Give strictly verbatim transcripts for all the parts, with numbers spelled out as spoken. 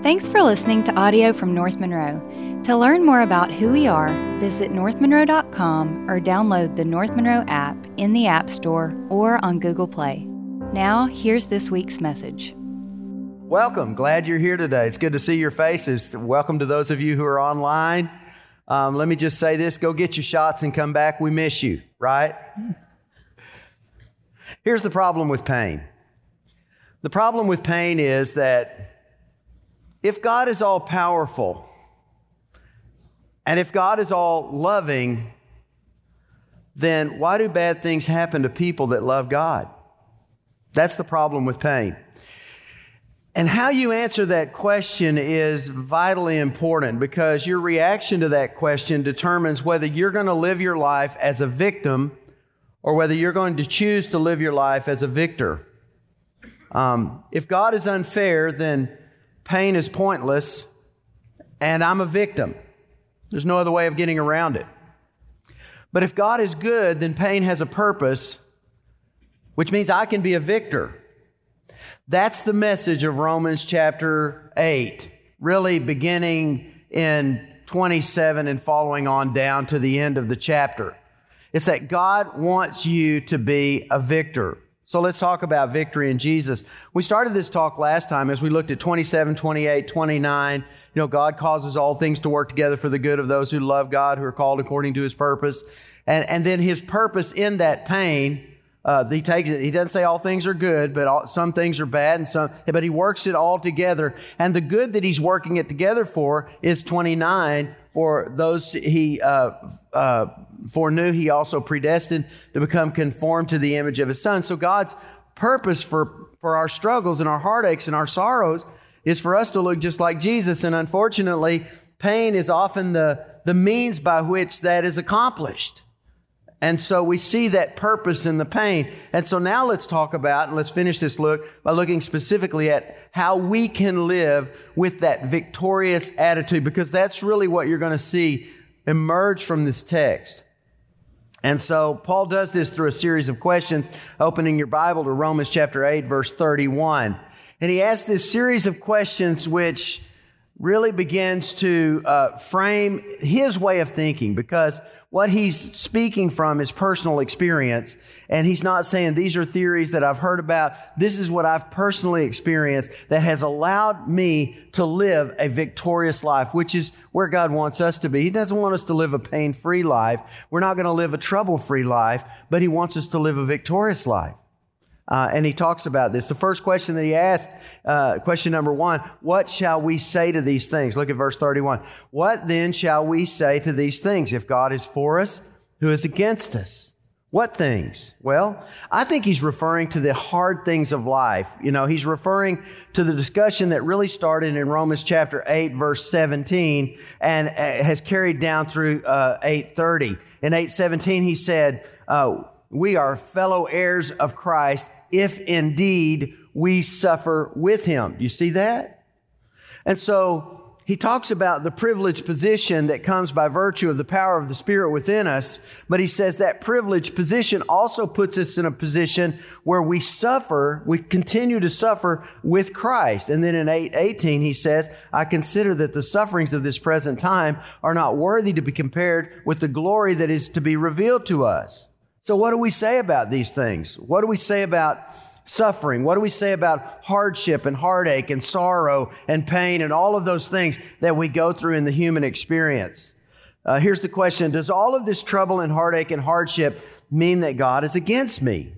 Thanks for listening to audio from North Monroe. To learn more about who we are, visit north monroe dot com or download the North Monroe app in the App Store or on Google Play. Now, here's this week's message. Welcome. Glad you're here today. It's good to see your faces. Welcome to those of you who are online. Um, let me just say this. Go get your shots and come back. We miss you, right? Here's the problem with pain. The problem with pain is that if God is all powerful, and if God is all loving, then why do bad things happen to people that love God? That's the problem with pain. And how you answer that question is vitally important, because your reaction to that question determines whether you're going to live your life as a victim or whether you're going to choose to live your life as a victor. Um, if God is unfair, then pain is pointless, and I'm a victim. There's no other way of getting around it. But if God is good, then pain has a purpose, which means I can be a victor. That's the message of Romans chapter eight, really beginning in twenty-seven and following on down to the end of the chapter. It's that God wants you to be a victor. So let's talk about victory in Jesus. We started this talk last time as we looked at twenty-seven, twenty-eight, twenty-nine. You know, God causes all things to work together for the good of those who love God, who are called according to His purpose. And, and then His purpose in that pain, uh, He takes it. He doesn't say all things are good, but all, some things are bad, and some. But He works it all together. And the good that He's working it together for is twenty-nine. For those He uh, uh, foreknew, He also predestined to become conformed to the image of His Son. So God's purpose for, for our struggles and our heartaches and our sorrows is for us to look just like Jesus. And unfortunately, pain is often the, the means by which that is accomplished. And so we see that purpose in the pain. And so now let's talk about, and let's finish this look by looking specifically at how we can live with that victorious attitude, because that's really what you're going to see emerge from this text. And so Paul does this through a series of questions, opening your Bible to Romans chapter eight, verse thirty-one. And he asks this series of questions which really begins to uh, frame his way of thinking, because what he's speaking from is personal experience. And he's not saying these are theories that I've heard about. This is what I've personally experienced that has allowed me to live a victorious life, which is where God wants us to be. He doesn't want us to live a pain-free life. We're not going to live a trouble-free life, but He wants us to live a victorious life. Uh, and he talks about this. The first question that he asked, uh, question number one, what shall we say to these things? Look at verse thirty-one. What then shall we say to these things? If God is for us, who is against us? What things? Well, I think he's referring to the hard things of life. You know, he's referring to the discussion that really started in Romans chapter eight, verse seventeen, and has carried down through uh, eight thirty. In eight seventeen, he said, uh, we are fellow heirs of Christ if indeed we suffer with Him. You see that? And so he talks about the privileged position that comes by virtue of the power of the Spirit within us. But he says that privileged position also puts us in a position where we suffer, we continue to suffer with Christ. And then in eight eighteen, he says, I consider that the sufferings of this present time are not worthy to be compared with the glory that is to be revealed to us. So what do we say about these things? What do we say about suffering? What do we say about hardship and heartache and sorrow and pain and all of those things that we go through in the human experience? Uh, here's the question. Does all of this trouble and heartache and hardship mean that God is against me?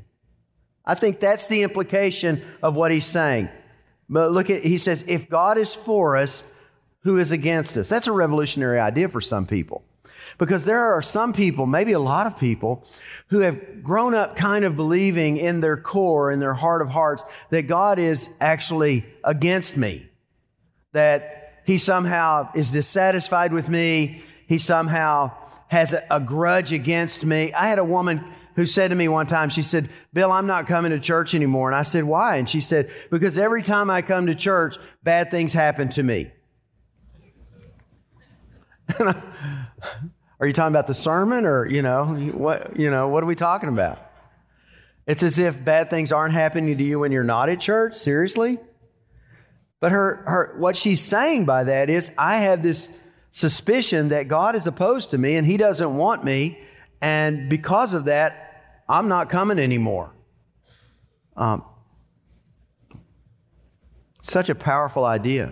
I think that's the implication of what he's saying. But look at, he says, if God is for us, who is against us? That's a revolutionary idea for some people. Because there are some people, maybe a lot of people, who have grown up kind of believing in their core, in their heart of hearts, that God is actually against me. That He somehow is dissatisfied with me. He somehow has a, a grudge against me. I had a woman who said to me one time, she said, Bill, I'm not coming to church anymore. And I said, why? And she said, because every time I come to church, bad things happen to me. Are you talking about the sermon, or, you know, what, you know, what are we talking about? It's as if bad things aren't happening to you when you're not at church. Seriously? But her, her, what she's saying by that is, I have this suspicion that God is opposed to me and He doesn't want me. And because of that, I'm not coming anymore. Um, such a powerful idea.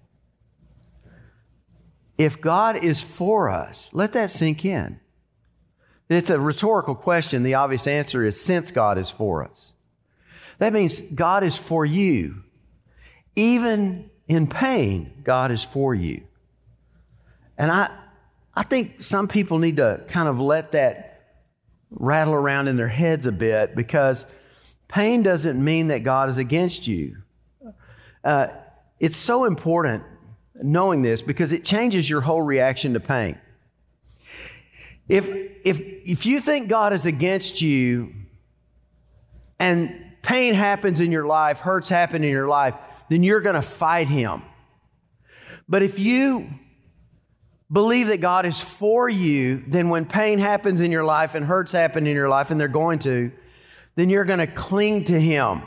If God is for us, let that sink in. It's a rhetorical question. The obvious answer is, since God is for us. That means God is for you. Even in pain, God is for you. And I, I think some people need to kind of let that rattle around in their heads a bit, because pain doesn't mean that God is against you. Uh, it's so important knowing this, because it changes your whole reaction to pain. If, if, if you think God is against you and pain happens in your life, hurts happen in your life, then you're going to fight Him. But if you believe that God is for you, then when pain happens in your life and hurts happen in your life, and they're going to, then you're going to cling to Him.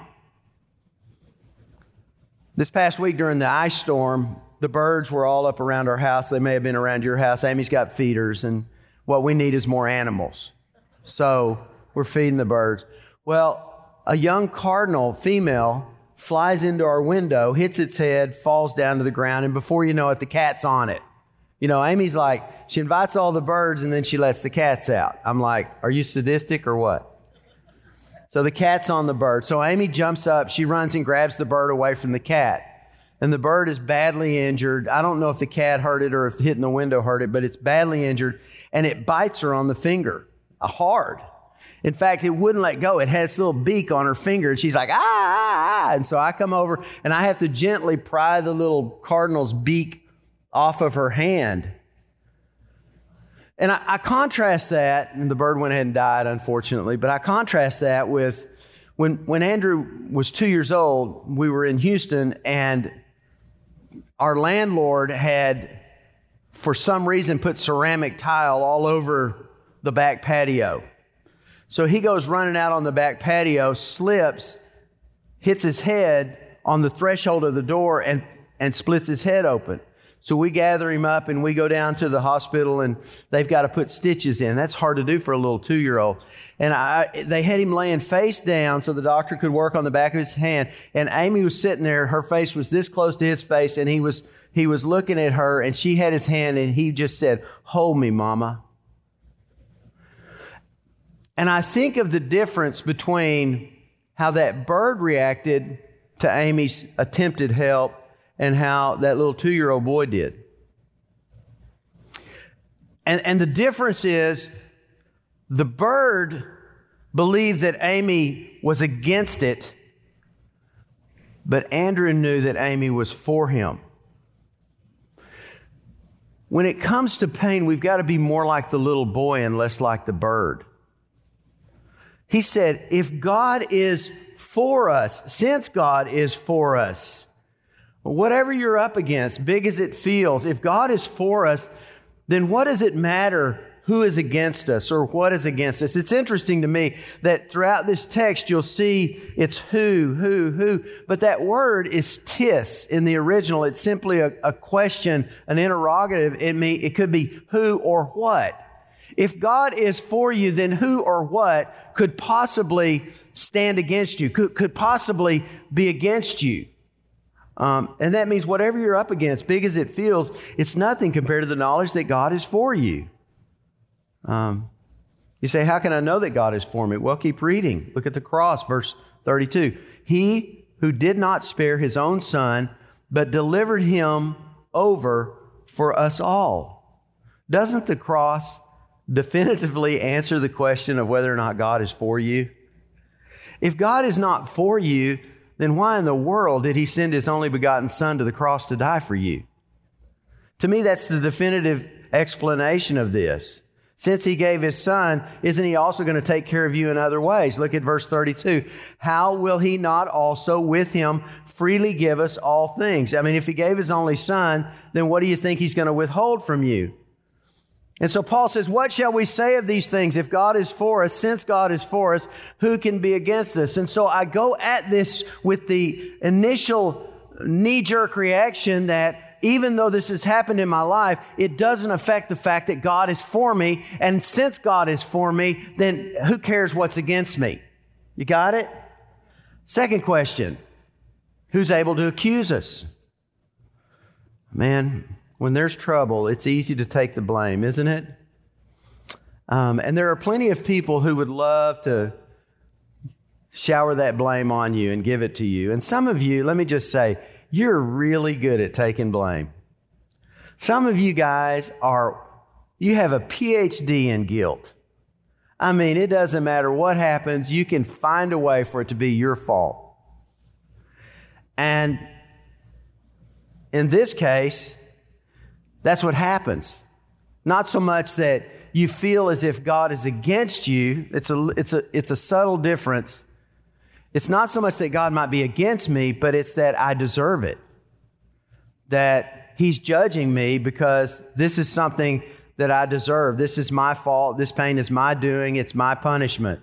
This past week during the ice storm, the birds were all up around our house. They may have been around your house. Amy's got feeders, and what we need is more animals. So we're feeding the birds. Well, a young cardinal, female, flies into our window, hits its head, falls down to the ground, and before you know it, the cat's on it. You know, Amy's like, she invites all the birds and then she lets the cats out. I'm like, are you sadistic or what? So the cat's on the bird. So Amy jumps up, she runs and grabs the bird away from the cat. And the bird is badly injured. I don't know if the cat hurt it or if hitting the window hurt it, but it's badly injured. And it bites her on the finger, hard. In fact, it wouldn't let go. It has this little beak on her finger, and she's like, ah, ah, ah. And so I come over, and I have to gently pry the little cardinal's beak off of her hand. And I, I contrast that, and the bird went ahead and died, unfortunately, but I contrast that with when, when Andrew was two years old, we were in Houston, and our landlord had, for some reason, put ceramic tile all over the back patio. So he goes running out on the back patio, slips, hits his head on the threshold of the door, and, and splits his head open. So we gather him up and we go down to the hospital, and they've got to put stitches in. That's hard to do for a little two-year-old. And I, they had him laying face down so the doctor could work on the back of his hand. And Amy was sitting there. Her face was this close to his face, and he was he was looking at her, and she had his hand, and he just said, "Hold me, Mama." And I think of the difference between how that bird reacted to Amy's attempted help and how that little two-year-old boy did. And, and the difference is the bird believed that Amy was against it, but Andrew knew that Amy was for him. When it comes to pain, we've got to be more like the little boy and less like the bird. He said, if God is for us, since God is for us, whatever you're up against, big as it feels, if God is for us, then what does it matter who is against us or what is against us? It's interesting to me that throughout this text, you'll see it's who, who, who, but that word is tis in the original. It's simply a, a question, an interrogative. It may, it could be who or what. If God is for you, then who or what could possibly stand against you, could, could possibly be against you? Um, and that means whatever you're up against, big as it feels, it's nothing compared to the knowledge that God is for you. Um, you say, how can I know that God is for me? Well, keep reading. Look at the cross, verse thirty-two. He who did not spare his own son, but delivered him over for us all. Doesn't the cross definitively answer the question of whether or not God is for you? If God is not for you, then why in the world did he send his only begotten son to the cross to die for you? To me, that's the definitive explanation of this. Since he gave his son, isn't he also going to take care of you in other ways? Look at verse thirty-two. How will he not also with him freely give us all things? I mean, if he gave his only son, then what do you think he's going to withhold from you? And so Paul says, what shall we say of these things? If God is for us, since God is for us, who can be against us? And so I go at this with the initial knee-jerk reaction that even though this has happened in my life, it doesn't affect the fact that God is for me. And since God is for me, then who cares what's against me? You got it? Second question, who's able to accuse us? Man, when there's trouble, it's easy to take the blame, isn't it? Um, and there are plenty of people who would love to shower that blame on you and give it to you. And some of you, let me just say, you're really good at taking blame. Some of you guys are, you have a P H D in guilt. I mean, it doesn't matter what happens, you can find a way for it to be your fault. And in this case, that's what happens. Not so much that you feel as if God is against you. It's a, it's a, it's a subtle difference. It's not so much that God might be against me, but it's that I deserve it. That He's judging me because this is something that I deserve. This is my fault. This pain is my doing. It's my punishment.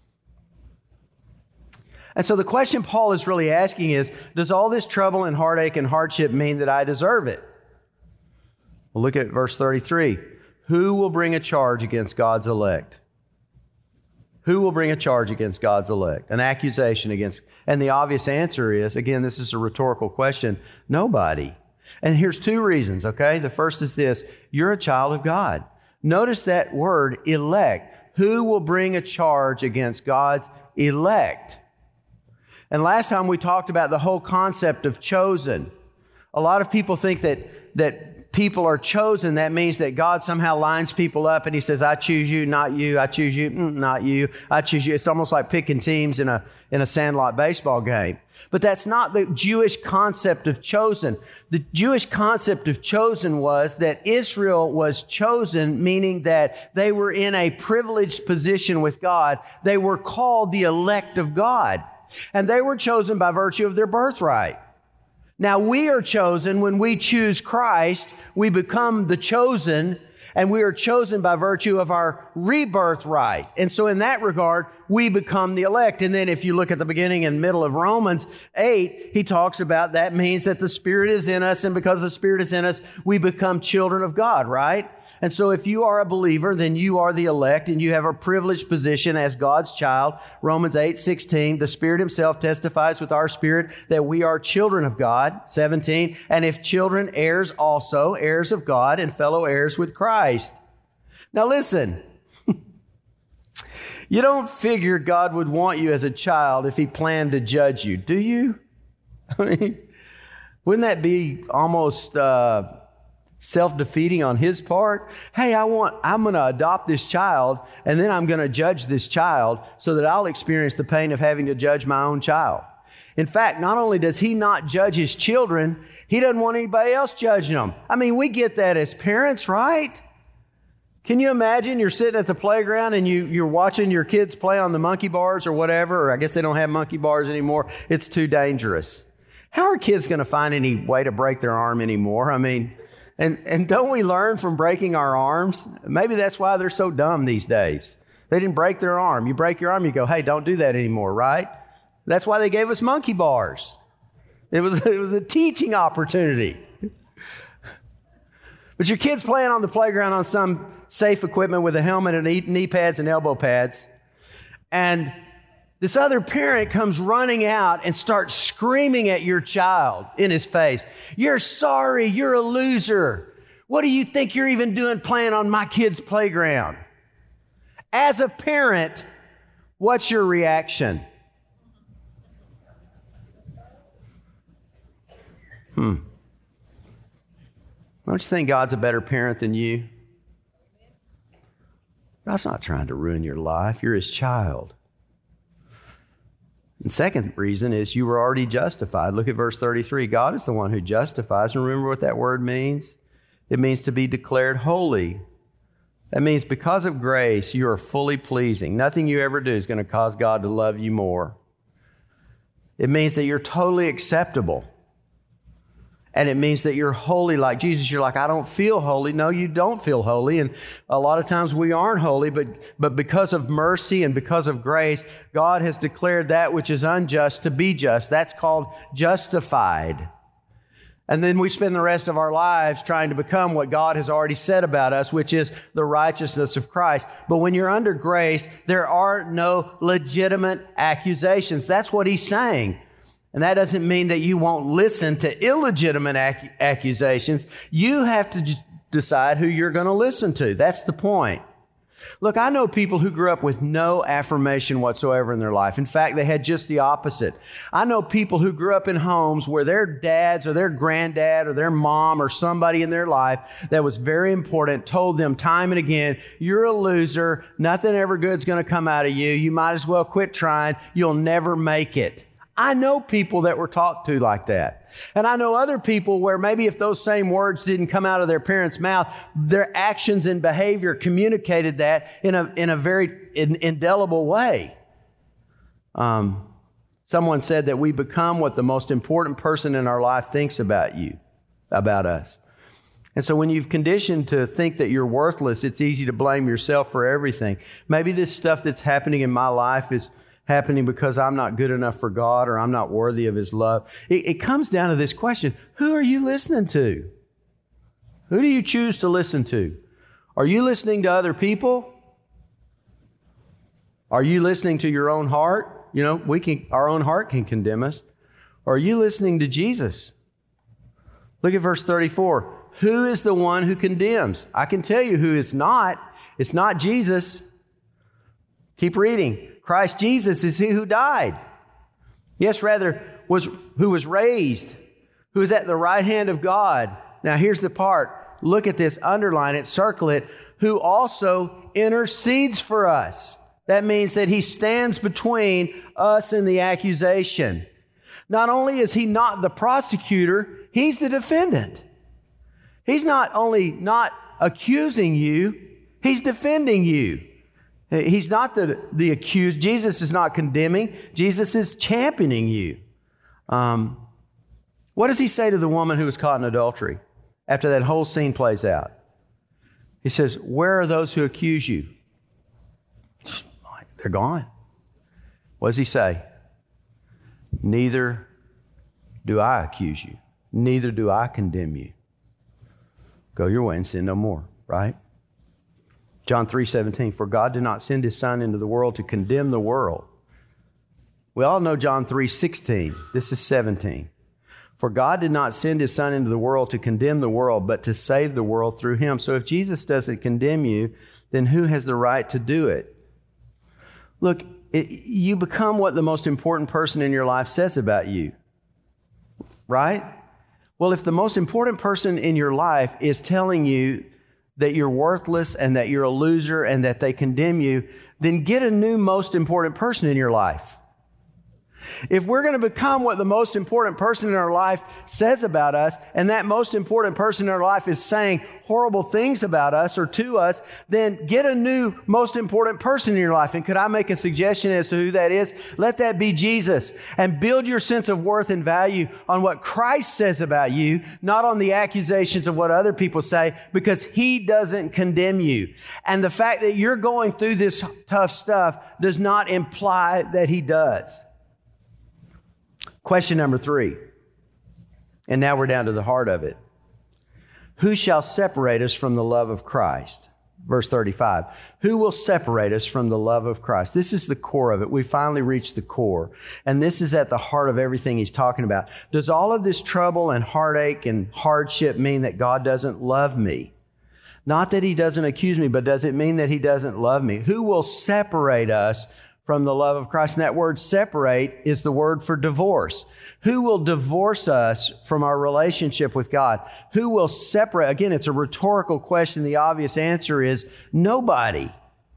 And so the question Paul is really asking is, does all this trouble and heartache and hardship mean that I deserve it? Well, look at verse thirty-three. Who will bring a charge against God's elect? Who will bring a charge against God's elect? An accusation against, and the obvious answer is, again, this is a rhetorical question, nobody. And here's two reasons, okay? The first is this, you're a child of God. Notice that word, elect. Who will bring a charge against God's elect? And last time we talked about the whole concept of chosen. A lot of people think that, that people are chosen. That means that God somehow lines people up and He says, I choose you, not you. I choose you, mm, not you. I choose you. It's almost like picking teams in a, in a sandlot baseball game. But that's not the Jewish concept of chosen. The Jewish concept of chosen was that Israel was chosen, meaning that they were in a privileged position with God. They were called the elect of God. And they were chosen by virtue of their birthright. Now, we are chosen when we choose Christ. We become the chosen, and we are chosen by virtue of our rebirth right. And so in that regard, we become the elect. And then if you look at the beginning and middle of Romans eight, he talks about that means that the Spirit is in us, and because the Spirit is in us, we become children of God, right? And so if you are a believer, then you are the elect and you have a privileged position as God's child. Romans eight sixteen, the Spirit Himself testifies with our spirit that we are children of God. seventeen, and if children, heirs also, heirs of God and fellow heirs with Christ. Now listen, you don't figure God would want you as a child if He planned to judge you, do you? I mean, wouldn't that be almost uh, self-defeating on His part? Hey, I want, I'm going to adopt this child, and then I'm going to judge this child so that I'll experience the pain of having to judge my own child. In fact, not only does He not judge His children, He doesn't want anybody else judging them. I mean, we get that as parents, right? Can you imagine you're sitting at the playground and you, you're watching your kids play on the monkey bars or whatever, or I guess they don't have monkey bars anymore. It's too dangerous. How are kids going to find any way to break their arm anymore? I mean, and, and don't we learn from breaking our arms? Maybe that's why they're so dumb these days. They didn't break their arm. You break your arm, you go, hey, don't do that anymore, right? That's why they gave us monkey bars. It was, it was a teaching opportunity. But your kid's playing on the playground on some safe equipment with a helmet and knee pads and elbow pads. And this other parent comes running out and starts screaming at your child in his face. You're sorry, you're a loser. What do you think you're even doing playing on my kid's playground? As a parent, what's your reaction? Hmm. Don't you think God's a better parent than you? God's not trying to ruin your life. You're His child. And second reason is you were already justified. Look at verse thirty-three. God is the one who justifies. And remember what that word means? It means to be declared holy. That means because of grace, you are fully pleasing. Nothing you ever do is going to cause God to love you more. It means that you're totally acceptable. And it means that you're holy like Jesus. You're like, I don't feel holy. No, you don't feel holy. And a lot of times we aren't holy, but, but because of mercy and because of grace, God has declared that which is unjust to be just. That's called justified. And then we spend the rest of our lives trying to become what God has already said about us, which is the righteousness of Christ. But when you're under grace, there are no legitimate accusations. That's what he's saying. And that doesn't mean that you won't listen to illegitimate ac- accusations. You have to j- decide who you're going to listen to. That's the point. Look, I know people who grew up with no affirmation whatsoever in their life. In fact, they had just the opposite. I know people who grew up in homes where their dads or their granddad or their mom or somebody in their life that was very important told them time and again, you're a loser, nothing ever good's going to come out of you, you might as well quit trying, you'll never make it. I know people that were talked to like that. And I know other people where maybe if those same words didn't come out of their parents' mouth, their actions and behavior communicated that in a, in a very in, indelible way. Um, someone said that we become what the most important person in our life thinks about you, about us. And so when you've conditioned to think that you're worthless, it's easy to blame yourself for everything. Maybe this stuff that's happening in my life is happening because I'm not good enough for God or I'm not worthy of His love. It, it comes down to this question: who are you listening to? Who do you choose to listen to? Are you listening to other people? Are you listening to your own heart? You know, we can, our own heart can condemn us. Or are you listening to Jesus? Look at verse thirty-four. Who is the one who condemns? I can tell you who it's not. It's not Jesus. Keep reading. Christ Jesus is he who died. Yes, rather, was who was raised, who is at the right hand of God. Now, here's the part. Look at this, underline it, circle it. Who also intercedes for us. That means that he stands between us and the accusation. Not only is he not the prosecutor, he's the defendant. He's not only not accusing you, he's defending you. He's not the, the accused. Jesus is not condemning. Jesus is championing you. Um, what does he say to the woman who was caught in adultery after that whole scene plays out? He says, where are those who accuse you? They're gone. What does he say? Neither do I accuse you. Neither do I condemn you. Go your way and sin no more, right? John three seventeen, for God did not send His Son into the world to condemn the world. We all know John three sixteen. This is seventeen. For God did not send His Son into the world to condemn the world, but to save the world through Him. So if Jesus doesn't condemn you, then who has the right to do it? Look, it, you become what the most important person in your life says about you, right? Well, if the most important person in your life is telling you that you're worthless and that you're a loser and that they condemn you, then get a new most important person in your life. If we're going to become what the most important person in our life says about us, and that most important person in our life is saying horrible things about us or to us, then get a new most important person in your life. And could I make a suggestion as to who that is? Let that be Jesus. And build your sense of worth and value on what Christ says about you, not on the accusations of what other people say, because He doesn't condemn you. And the fact that you're going through this tough stuff does not imply that He does. Question number three, and now we're down to the heart of it. Who shall separate us from the love of Christ? Verse thirty-five, who will separate us from the love of Christ? This is the core of it. We finally reached the core, and this is at the heart of everything he's talking about. Does all of this trouble and heartache and hardship mean that God doesn't love me? Not that He doesn't accuse me, but does it mean that He doesn't love me? Who will separate us from the love of Christ? And that word separate is the word for divorce. Who will divorce us from our relationship with God? Who will separate? Again, it's a rhetorical question. The obvious answer is nobody.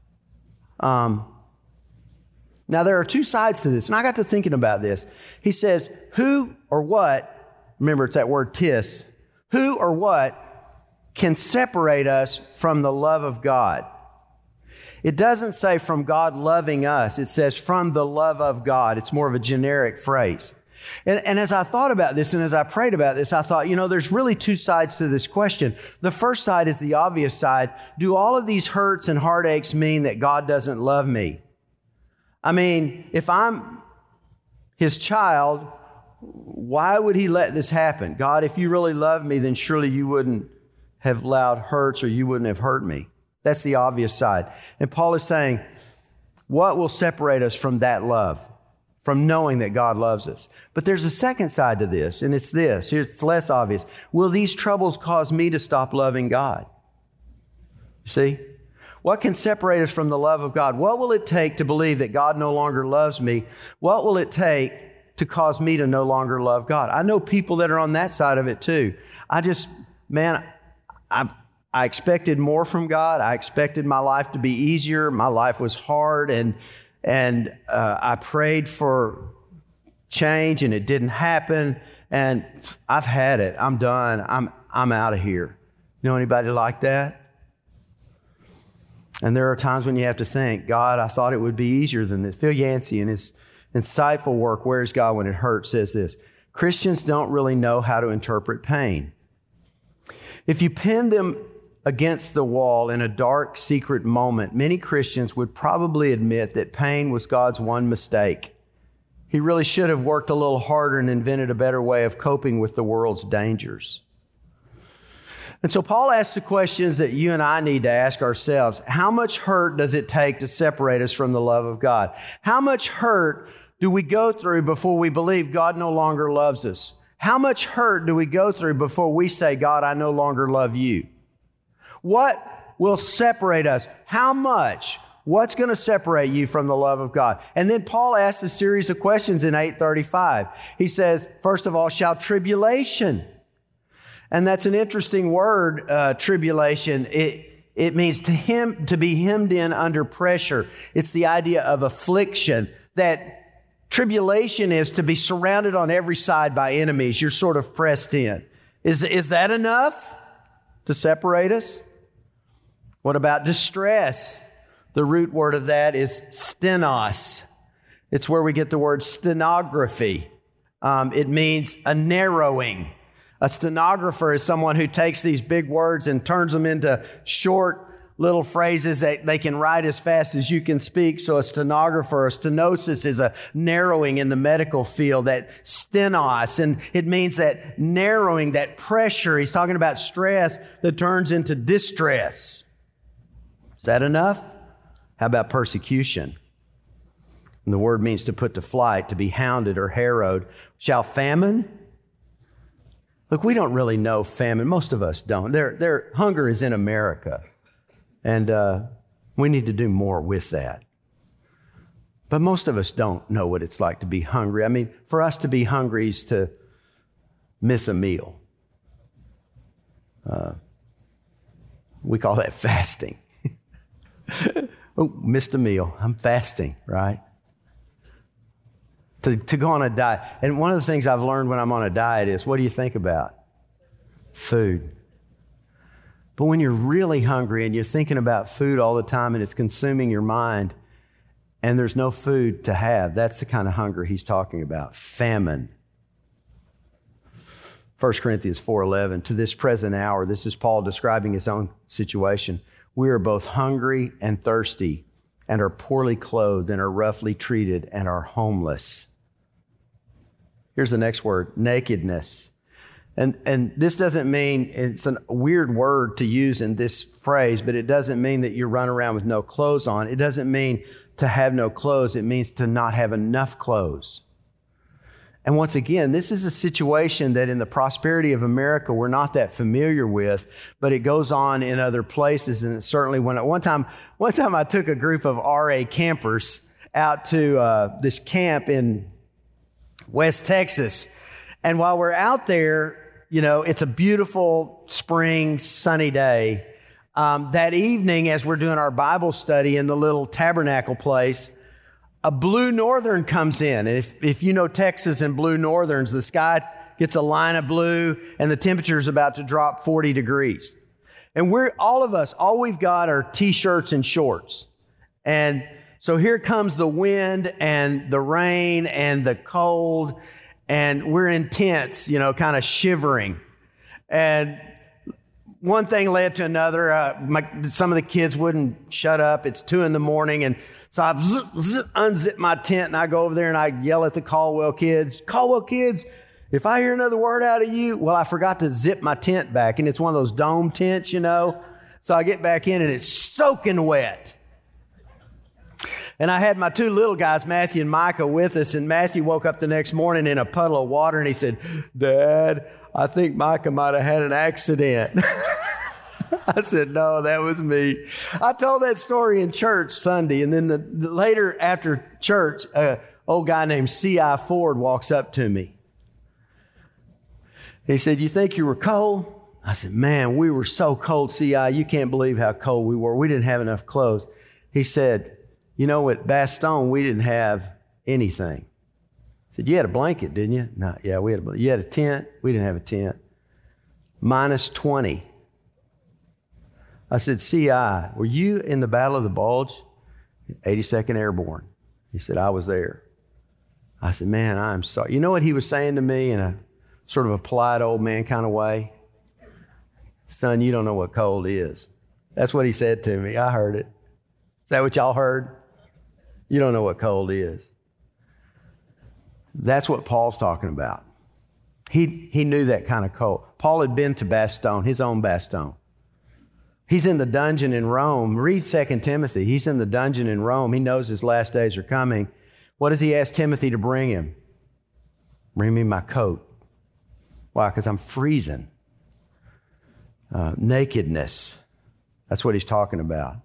Um, now, there are two sides to this, and I got to thinking about this. He says, who or what, remember it's that word tis, who or what can separate us from the love of God? It doesn't say from God loving us. It says from the love of God. It's more of a generic phrase. And, and as I thought about this and as I prayed about this, I thought, you know, there's really two sides to this question. The first side is the obvious side. Do all of these hurts and heartaches mean that God doesn't love me? I mean, if I'm His child, why would he let this happen? God, if you really love me, then surely you wouldn't have allowed hurts or you wouldn't have hurt me. That's the obvious side. And Paul is saying, what will separate us from that love, from knowing that God loves us? But there's a second side to this, and it's this. It's less obvious. Will these troubles cause me to stop loving God? You see? What can separate us from the love of God? What will it take to believe that God no longer loves me? What will it take to cause me to no longer love God? I know people that are on that side of it too. I just, man, I, I expected more from God. I expected my life to be easier. My life was hard, and and uh, I prayed for change, and it didn't happen. And I've had it. I'm done. I'm I'm out of here. You know anybody like that? And there are times when you have to think, God, I thought it would be easier than this. Phil Yancey, in his insightful work, Where's God When It Hurts, says this: Christians don't really know how to interpret pain. If you pin them against the wall in a dark, secret moment, many Christians would probably admit that pain was God's one mistake. He really should have worked a little harder and invented a better way of coping with the world's dangers. And so Paul asks the questions that you and I need to ask ourselves. How much hurt does it take to separate us from the love of God? How much hurt do we go through before we believe God no longer loves us? How much hurt do we go through before we say, God, I no longer love you? What will separate us? How much? What's going to separate you from the love of God? And then Paul asks a series of questions in eight thirty-five. He says, first of all, shall tribulation? And that's an interesting word, uh, tribulation. It, it means to him, to be hemmed in under pressure. It's the idea of affliction, that tribulation is to be surrounded on every side by enemies. You're sort of pressed in. Is, is that enough to separate us? What about distress? The root word of that is stenos. It's where we get the word stenography. Um, it means a narrowing. A stenographer is someone who takes these big words and turns them into short little phrases that they can write as fast as you can speak. So a stenographer, a stenosis is a narrowing in the medical field, that stenos, and it means that narrowing, that pressure. He's talking about stress that turns into distress. Is that enough? How about persecution? And the word means to put to flight, to be hounded or harrowed. Shall famine? Look, we don't really know famine. Most of us don't. Their, their hunger is in America. And uh, we need to do more with that. But most of us don't know what it's like to be hungry. I mean, for us to be hungry is to miss a meal. Uh, we call that fasting. Oh, missed a meal. I'm fasting, right? To, to go on a diet. And one of the things I've learned when I'm on a diet is, what do you think about? Food. But when you're really hungry and you're thinking about food all the time and it's consuming your mind and there's no food to have, that's the kind of hunger he's talking about. Famine. First Corinthians four eleven, to this present hour, this is Paul describing his own situation. We are both hungry and thirsty and are poorly clothed and are roughly treated and are homeless. Here's the next word, nakedness. And and this doesn't mean, it's a weird word to use in this phrase, but it doesn't mean that you run around with no clothes on. It doesn't mean to have no clothes. It means to not have enough clothes. And once again, this is a situation that in the prosperity of America, we're not that familiar with, but it goes on in other places. And certainly when one time, one time I took a group of R A campers out to uh, this camp in West Texas. And while we're out there, you know, it's a beautiful spring, sunny day. Um, that evening, as we're doing our Bible study in the little tabernacle place, a blue northern comes in. And if, if you know Texas and blue northerns, the sky gets a line of blue and the temperature is about to drop forty degrees. And we're, all of us, all we've got are t-shirts and shorts. And so here comes the wind and the rain and the cold, and we're in tents, you know, kind of shivering. And one thing led to another. Uh, my, some of the kids wouldn't shut up. It's two in the morning, and So I zip, zip, unzip my tent and I go over there and I yell at the Caldwell kids, Caldwell kids, if I hear another word out of you, well, I forgot to zip my tent back, and it's one of those dome tents, you know. So I get back in and it's soaking wet. And I had my two little guys, Matthew and Micah, with us, and Matthew woke up the next morning in a puddle of water and he said, Dad, I think Micah might have had an accident. I said, no, that was me. I told that story in church Sunday, and then the, the, later after church, an old guy named C I Ford walks up to me. He said, you think you were cold? I said, man, we were so cold, C I. You can't believe how cold we were. We didn't have enough clothes. He said, you know, at Bastogne, we didn't have anything. I said, you had a blanket, didn't you? No, yeah, we had a blanket. You had a tent? We didn't have a tent. minus twenty. I said, C I, were you in the Battle of the Bulge? eighty-second Airborne. He said, I was there. I said, man, I'm sorry. You know what he was saying to me in a sort of a polite old man kind of way? Son, you don't know what cold is. That's what he said to me. I heard it. Is that what y'all heard? You don't know what cold is. That's what Paul's talking about. He, he knew that kind of cold. Paul had been to Bastogne, his own Bastogne. He's in the dungeon in Rome. Read Second Timothy. He's in the dungeon in Rome. He knows his last days are coming. What does he ask Timothy to bring him? Bring me my coat. Why? Because I'm freezing. Uh, nakedness. That's what he's talking about.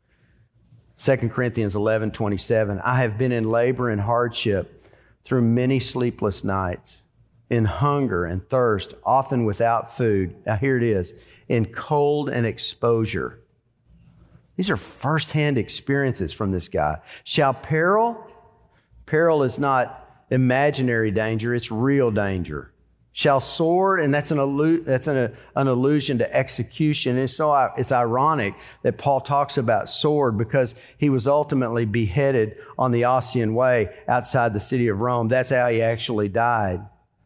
Second Corinthians eleven twenty-seven. I have been in labor and hardship through many sleepless nights, in hunger and thirst, often without food. Now here it is. In cold and exposure. These are firsthand experiences from this guy. Shall peril? Peril is not imaginary danger, it's real danger. Shall sword, and that's an allu- that's an, an allusion to execution. And so I, it's ironic that Paul talks about sword because he was ultimately beheaded on the Ostian Way outside the city of Rome. That's how he actually died.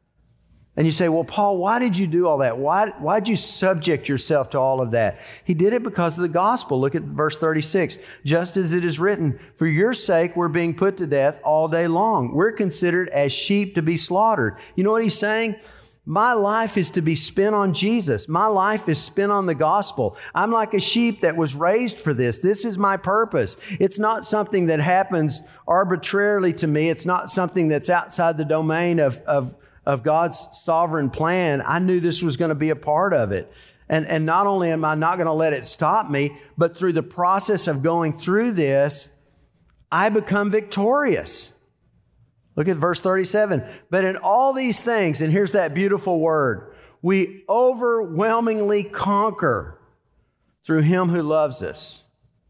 And you say, well, Paul, why did you do all that? Why why'd you subject yourself to all of that? He did it because of the gospel. Look at verse thirty-six. Just as it is written, for your sake we're being put to death all day long. We're considered as sheep to be slaughtered. You know what he's saying? My life is to be spent on Jesus. My life is spent on the gospel. I'm like a sheep that was raised for this. This is my purpose. It's not something that happens arbitrarily to me. It's not something that's outside the domain of, of, of God's sovereign plan. I knew this was going to be a part of it. And, and not only am I not going to let it stop me, but through the process of going through this, I become victorious. Look at verse thirty-seven. But in all these things, and here's that beautiful word, we overwhelmingly conquer through Him who loves us.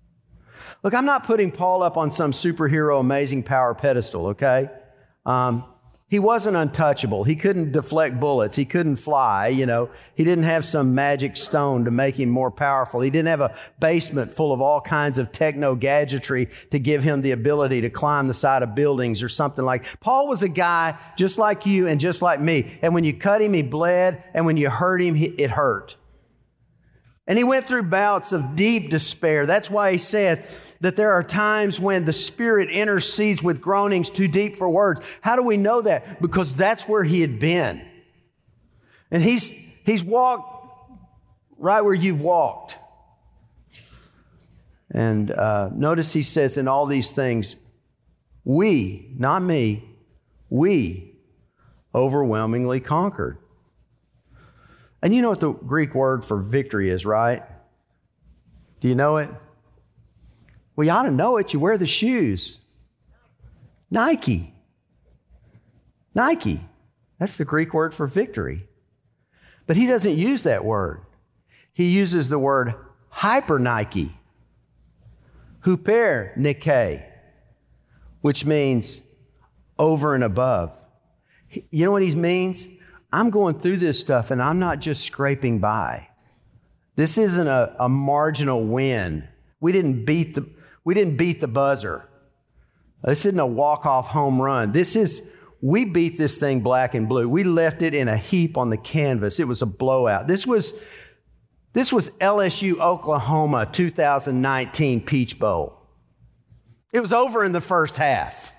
Look, I'm not putting Paul up on some superhero amazing power pedestal, okay? Um, he wasn't untouchable. He couldn't deflect bullets. He couldn't fly, you know. He didn't have some magic stone to make him more powerful. He didn't have a basement full of all kinds of techno gadgetry to give him the ability to climb the side of buildings or something like. Paul was a guy just like you and just like me. And when you cut him, he bled. And when you hurt him, it hurt. And he went through bouts of deep despair. That's why he said that there are times when the Spirit intercedes with groanings too deep for words. How do we know that? Because that's where he had been. And he's, he's walked right where you've walked. And uh, notice he says in all these things, we, not me, we overwhelmingly conquered. And you know what the Greek word for victory is, right? Do you know it? Well, you ought to know it. You wear the shoes. Nike. Nike. That's the Greek word for victory. But he doesn't use that word. He uses the word hyper Nike. Huper Nike, which means over and above. You know what he means? I'm going through this stuff and I'm not just scraping by. This isn't a, a marginal win. We didn't beat the we didn't beat the buzzer. This isn't a walk-off home run. This is, we beat this thing black and blue. We left it in a heap on the canvas. It was a blowout. This was this was L S U Oklahoma two thousand nineteen Peach Bowl. It was over in the first half.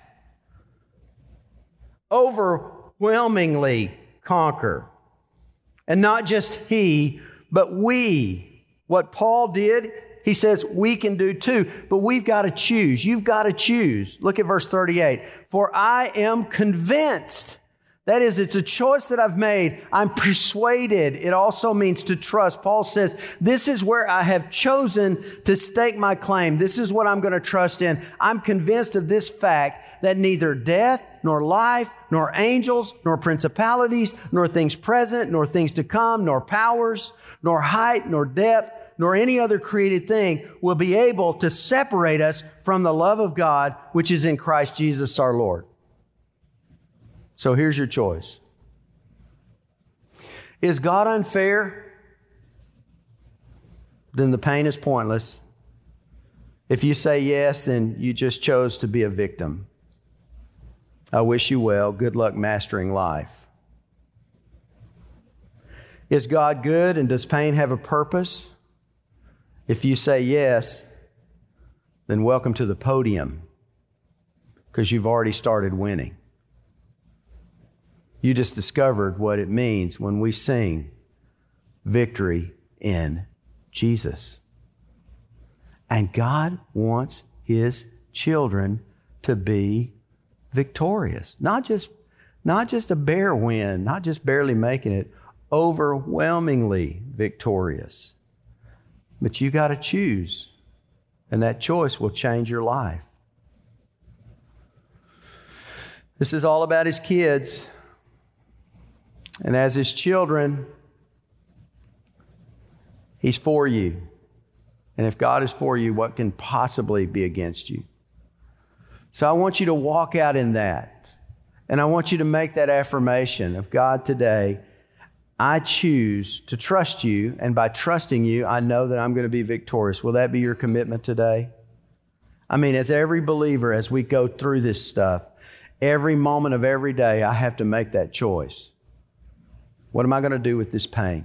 Overwhelmingly conquer. And not just he, but we. What Paul did, he says we can do too, but we've got to choose. You've got to choose. Look at verse thirty-eight. For I am convinced. That is, it's a choice that I've made. I'm persuaded. It also means to trust. Paul says, this is where I have chosen to stake my claim. This is what I'm going to trust in. I'm convinced of this fact that neither death, nor life, nor angels, nor principalities, nor things present, nor things to come, nor powers, nor height, nor depth, nor any other created thing will be able to separate us from the love of God, which is in Christ Jesus our Lord. So here's your choice. Is God unfair? Then the pain is pointless. If you say yes, then you just chose to be a victim. I wish you well. Good luck mastering life. Is God good, and does pain have a purpose? If you say yes, then welcome to the podium, because you've already started winning. You just discovered what it means when we sing victory in Jesus. And God wants His children to be victorious. Not just, not just a bare win, not just barely making it, overwhelmingly victorious. But you got to choose, and that choice will change your life. This is all about His kids. And as His children, He's for you. And if God is for you, what can possibly be against you? So I want you to walk out in that. And I want you to make that affirmation of God today. I choose to trust you, and by trusting you, I know that I'm going to be victorious. Will that be your commitment today? I mean, as every believer, as we go through this stuff, every moment of every day, I have to make that choice. What am I going to do with this pain?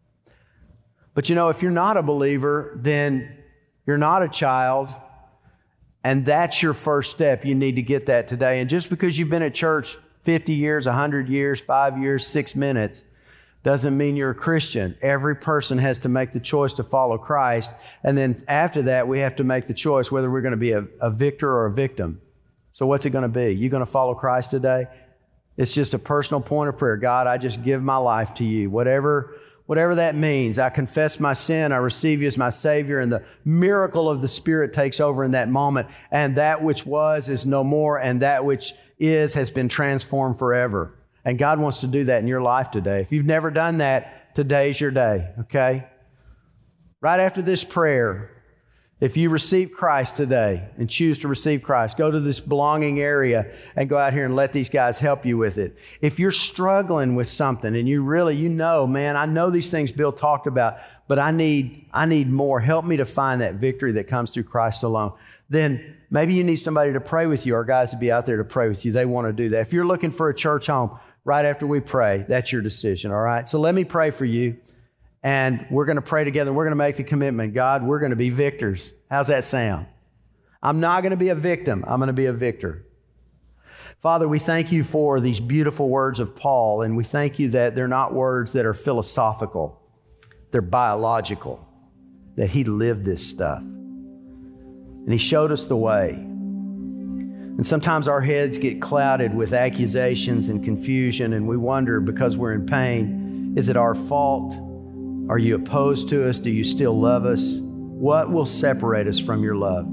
But you know, if you're not a believer, then you're not a child, and that's your first step. You need to get that today. And just because you've been at church fifty years, one hundred years, five years, six minutes, doesn't mean you're a Christian. Every person has to make the choice to follow Christ. And then after that, we have to make the choice whether we're going to be a, a victor or a victim. So what's it going to be? You going to follow Christ today? It's just a personal point of prayer. God, I just give my life to you. Whatever, whatever that means, I confess my sin, I receive you as my Savior, and the miracle of the Spirit takes over in that moment. And that which was is no more, and that which is has been transformed forever. And God wants to do that in your life today. If you've never done that, today's your day, okay? Right after this prayer, if you receive Christ today and choose to receive Christ, go to this belonging area and go out here and let these guys help you with it. If you're struggling with something and you really, you know, man, I know these things Bill talked about, but I need, I need more. Help me to find that victory that comes through Christ alone. Then maybe you need somebody to pray with you, or guys to be out there to pray with you. They want to do that. If you're looking for a church home, right after we pray, that's your decision, all right? So let me pray for you. And we're going to pray together. We're going to make the commitment. God, we're going to be victors. How's that sound? I'm not going to be a victim. I'm going to be a victor. Father, we thank you for these beautiful words of Paul, and we thank you that they're not words that are philosophical. They're biological, that he lived this stuff. And he showed us the way. And sometimes our heads get clouded with accusations and confusion, and we wonder, because we're in pain, is it our fault? Are you opposed to us? Do you still love us? What will separate us from your love?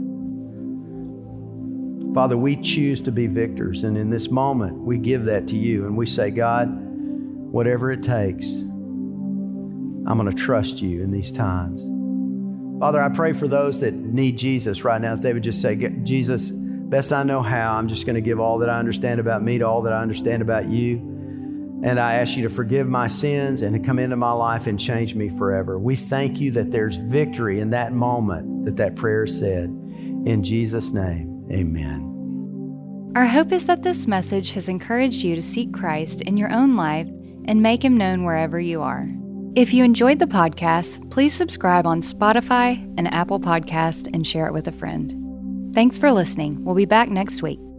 Father, we choose to be victors, and in this moment, we give that to you, and we say, God, whatever it takes, I'm going to trust you in these times. Father, I pray for those that need Jesus right now, that they would just say, Jesus, best I know how, I'm just going to give all that I understand about me to all that I understand about you. And I ask you to forgive my sins and to come into my life and change me forever. We thank you that there's victory in that moment that that prayer said. In Jesus' name, amen. Our hope is that this message has encouraged you to seek Christ in your own life and make Him known wherever you are. If you enjoyed the podcast, please subscribe on Spotify and Apple Podcasts and share it with a friend. Thanks for listening. We'll be back next week.